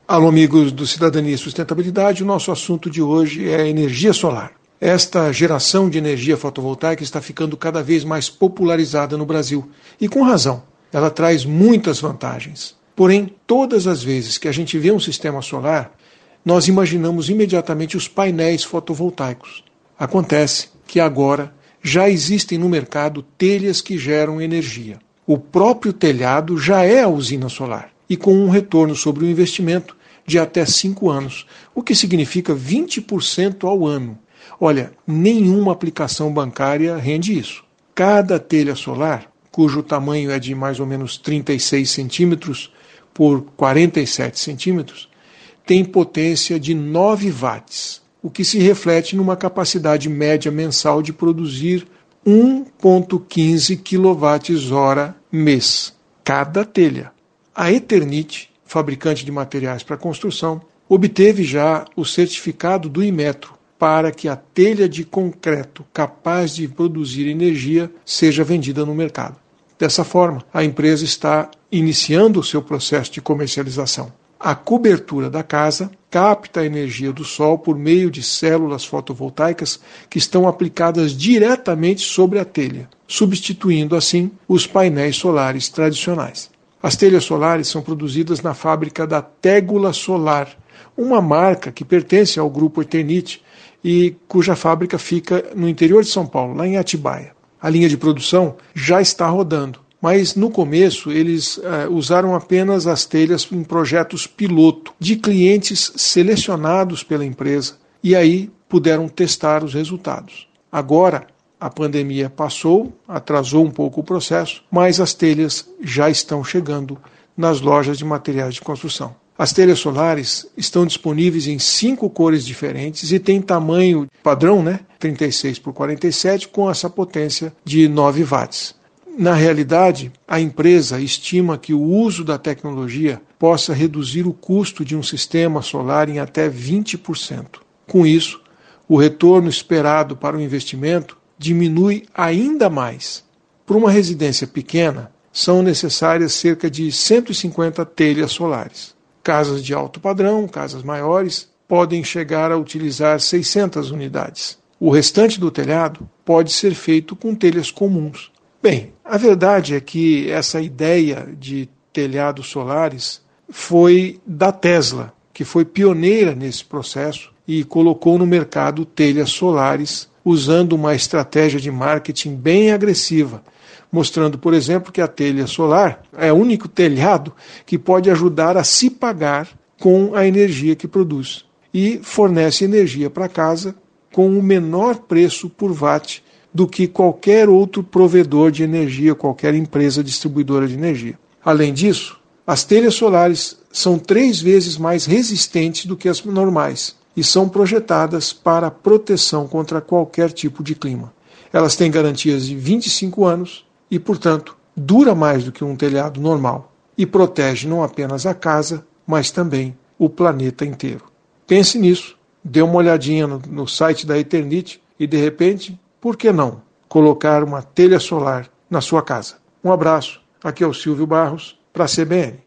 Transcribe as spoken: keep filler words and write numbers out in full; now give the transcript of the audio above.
Alô, amigos do Cidadania e Sustentabilidade, o nosso assunto de hoje é energia solar. Esta geração de energia fotovoltaica está ficando cada vez mais popularizada no Brasil, e com razão. Ela traz muitas vantagens. Porém, todas as vezes que a gente vê um sistema solar, nós imaginamos imediatamente os painéis fotovoltaicos. Acontece que agora já existem no mercado telhas que geram energia. O próprio telhado já é a usina solar, e com um retorno sobre o investimento de até cinco anos, o que significa vinte por cento ao ano. Olha, nenhuma aplicação bancária rende isso. Cada telha solar, cujo tamanho é de mais ou menos trinta e seis centímetros por quarenta e sete centímetros, tem potência de nove watts, o que se reflete numa capacidade média mensal de produzir um vírgula quinze quilowatts-hora mês, cada telha. A Eternit, fabricante de materiais para construção, obteve já o certificado do Inmetro para que a telha de concreto capaz de produzir energia seja vendida no mercado. Dessa forma, a empresa está iniciando o seu processo de comercialização. A cobertura da casa capta a energia do sol por meio de células fotovoltaicas que estão aplicadas diretamente sobre a telha, substituindo assim os painéis solares tradicionais. As telhas solares são produzidas na fábrica da Tégula Solar, uma marca que pertence ao grupo Eternit e cuja fábrica fica no interior de São Paulo, lá em Atibaia. A linha de produção já está rodando, mas no começo eles uh, usaram apenas as telhas em projetos piloto de clientes selecionados pela empresa e aí puderam testar os resultados. Agora, a pandemia passou, atrasou um pouco o processo, mas as telhas já estão chegando nas lojas de materiais de construção. As telhas solares estão disponíveis em cinco cores diferentes e têm tamanho padrão, né? trinta e seis por quarenta e sete, com essa potência de nove watts. Na realidade, a empresa estima que o uso da tecnologia possa reduzir o custo de um sistema solar em até vinte por cento. Com isso, o retorno esperado para o investimento diminui ainda mais. Para uma residência pequena, são necessárias cerca de cento e cinquenta telhas solares. Casas de alto padrão, casas maiores, podem chegar a utilizar seiscentas unidades. O restante do telhado pode ser feito com telhas comuns. Bem, a verdade é que essa ideia de telhados solares foi da Tesla, que foi pioneira nesse processo e colocou no mercado telhas solares usando uma estratégia de marketing bem agressiva, mostrando, por exemplo, que a telha solar é o único telhado que pode ajudar a se pagar com a energia que produz e fornece energia para casa com o menor preço por watt do que qualquer outro provedor de energia, qualquer empresa distribuidora de energia. Além disso, as telhas solares são três vezes mais resistentes do que as normais e são projetadas para proteção contra qualquer tipo de clima. Elas têm garantias de vinte e cinco anos e, portanto, dura mais do que um telhado normal e protege não apenas a casa, mas também o planeta inteiro. Pense nisso, dê uma olhadinha no, no site da Eternit e, de repente, por que não colocar uma telha solar na sua casa? Um abraço, aqui é o Silvio Barros, para a C B N.